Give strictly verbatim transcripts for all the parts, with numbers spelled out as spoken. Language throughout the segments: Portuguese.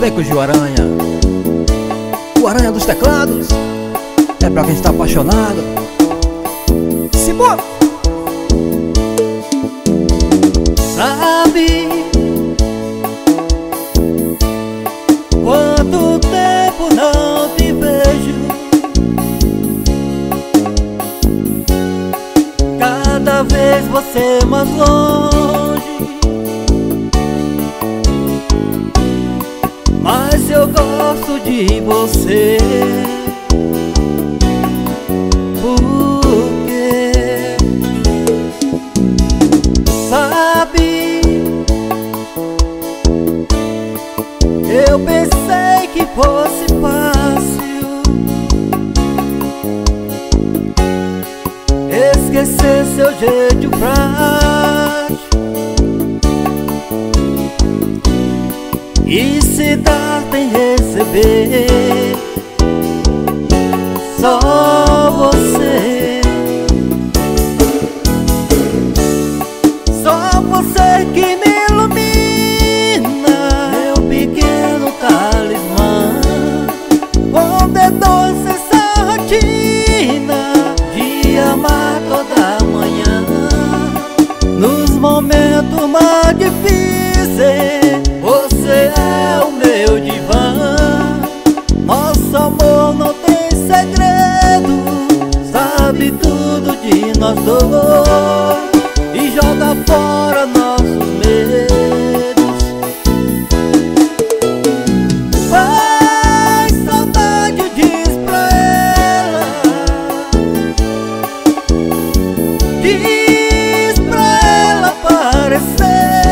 Becos de Aranha. O Aranha dos teclados é pra quem está apaixonado. Simbora! Sabe quanto tempo não te vejo? Cada vez você mais longe, mas eu gosto de você. Porque sabe, eu pensei que fosse fácil esquecer seu jeito frágil e se dar sem receber. Só você, só você que me ilumina, meu pequeno talismã. Com dedos essa rotina de amar toda manhã, nos momentos mais difíceis, você é o meu divã. Nosso amor não tem segredo, sabe tudo de nós dois e joga fora nossos medos. Faz saudade, diz pra ela, diz pra ela aparecer.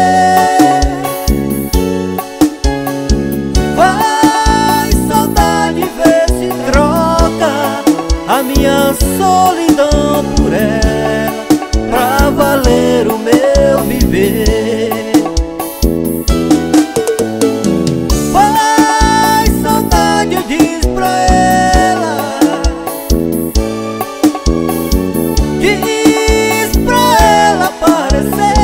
A minha solidão por ela, pra valer o meu viver. Faz saudade, diz pra ela, diz pra ela aparecer.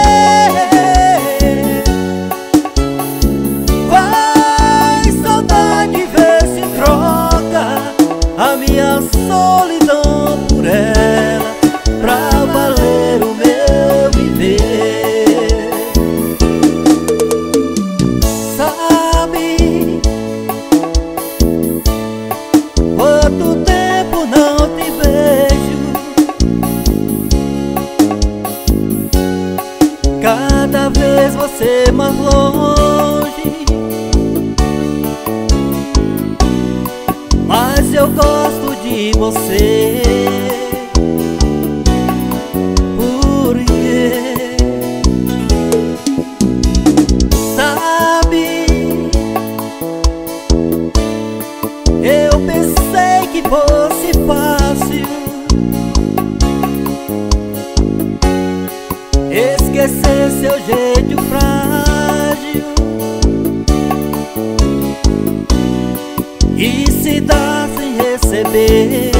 Faz saudade, vê se troca a minha solidão por ela, pra valer o meu viver. Sabe quanto tempo não te vejo? Cada vez você mais longe, mas eu gosto de você. Porque sabe, eu pensei que fosse fácil esquecer seu jeito frágil e se dar sem receber.